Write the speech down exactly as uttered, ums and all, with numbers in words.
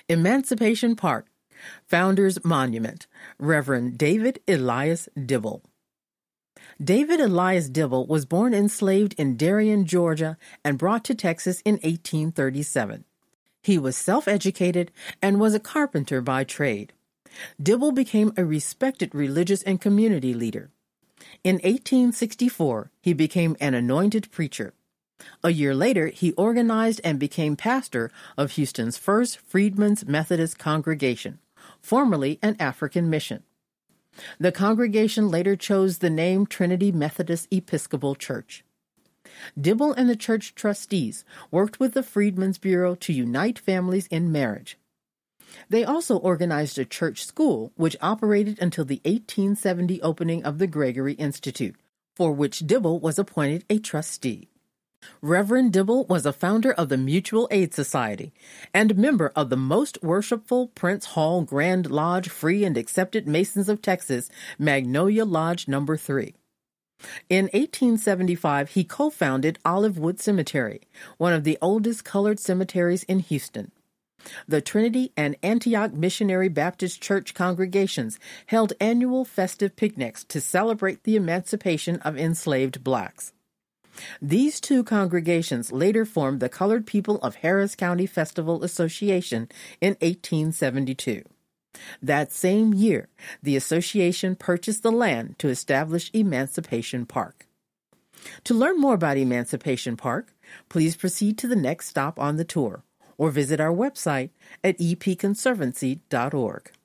Emancipation Park, Founders Monument, Reverend David Elias Dibble. David Elias Dibble was born enslaved in Darien, Georgia, and brought to Texas in eighteen thirty-seven. He was self-educated and was a carpenter by trade. Dibble became a respected religious and community leader. In eighteen sixty-four, he became an anointed preacher. A year later, he organized and became pastor of Houston's first Freedmen's Methodist congregation, formerly an African mission. The congregation later chose the name Trinity Methodist Episcopal Church. Dibble and the church trustees worked with the Freedmen's Bureau to unite families in marriage. They also organized a church school, which operated until the eighteen seventy opening of the Gregory Institute, for which Dibble was appointed a trustee. Reverend Dibble was a founder of the Mutual Aid Society and member of the Most Worshipful Prince Hall Grand Lodge Free and Accepted Masons of Texas, Magnolia Lodge Number three. In eighteen seventy-five, he co-founded Olivewood Cemetery, one of the oldest colored cemeteries in Houston. The Trinity and Antioch Missionary Baptist Church congregations held annual festive picnics to celebrate the emancipation of enslaved blacks. These two congregations later formed the Colored People of Harris County Festival Association in eighteen seventy-two. That same year, the association purchased the land to establish Emancipation Park. To learn more about Emancipation Park, please proceed to the next stop on the tour or visit our website at e p conservancy dot org.